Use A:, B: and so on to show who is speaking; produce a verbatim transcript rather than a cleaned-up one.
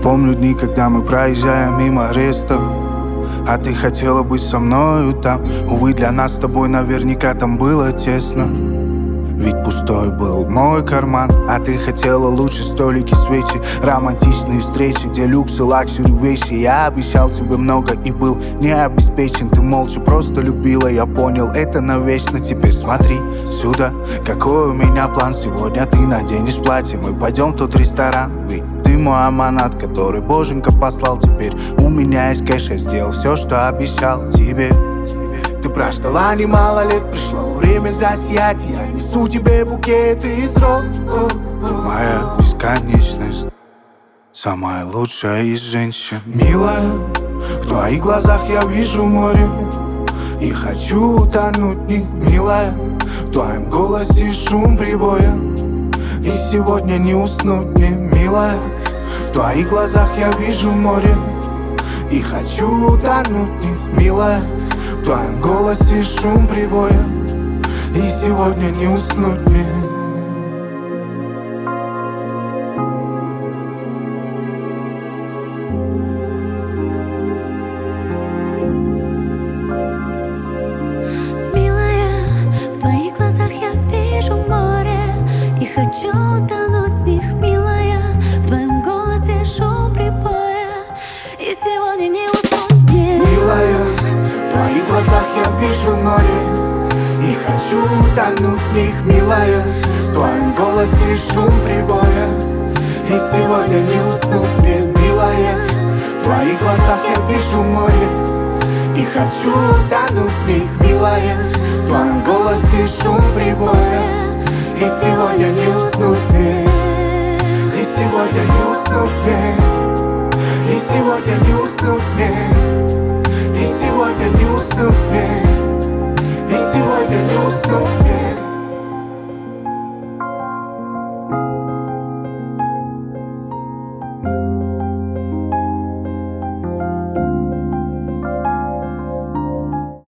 A: Помню дни, когда мы проезжаем мимо арестов, а ты хотела быть со мною там. Увы, для нас с тобой наверняка там было тесно, ведь пустой был мой карман. А ты хотела лучше столики, свечи, романтичные встречи, где люкс и лакшери вещи. Я обещал тебе много и был не обеспечен. Ты молча просто любила, я понял, это навечно. Теперь смотри сюда, какой у меня план. Сегодня ты наденешь платье, мы пойдем в тот ресторан. Ведь ты мой аманат, который боженька послал. Теперь у меня есть кэш, я сделал все, что обещал тебе. Ты прождала немало лет, пришло время засиять. Я несу тебе букеты из роз. Моя бесконечность, самая лучшая из женщин. Милая, в твоих глазах я вижу море и хочу утонуть в них. Милая, в твоем голосе шум прибоя, и сегодня не уснуть мне. Милая, в твоих глазах я вижу море и хочу утонуть в них. Милая, в твоем голосе шум прибоя, и сегодня не уснуть мне.
B: Милая, в твоих глазах я вижу море и хочу утонуть с них. Милая, в твоем голосе шум прибоя, и сегодня не уснуть мне.
A: Милая, в твоих глазах я вижу море и хочу утонуть в них. Милая, в твоем голосе шум прибоя, и сегодня не уснуть мне. Милая, в твоих глазах я вижу море и хочу утонуть в них. Милая, в твоем голосе шум прибоя, и сегодня не уснуть мне. И сегодня не уснуть мне. И сегодня не уснуть мне. И сегодня не уснуть мне. И сегодня не уснуть мне.